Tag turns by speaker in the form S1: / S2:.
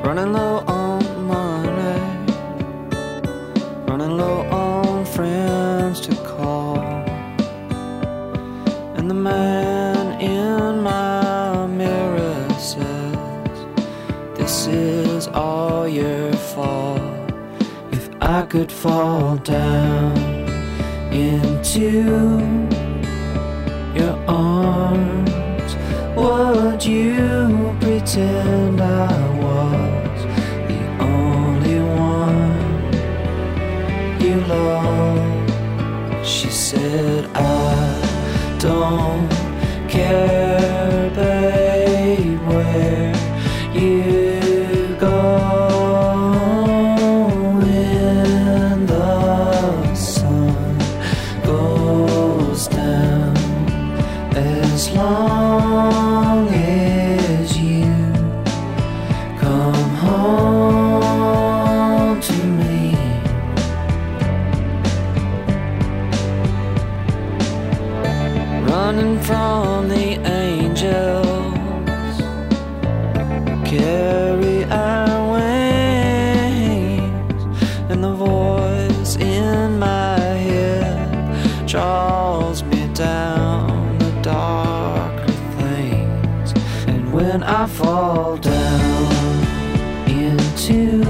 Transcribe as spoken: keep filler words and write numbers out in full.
S1: Running low on money, running low on friends to call, and the man in my mirror says, this is all your fault. If I could fall down into your arms, would you pretend I was the only one you love? She said, I don't care, babe, where you go. When the sun goes down, as long as you come home to me. Running from the angels, carry our wings, and the voice in my head draws me down the darker things. And when I fall down into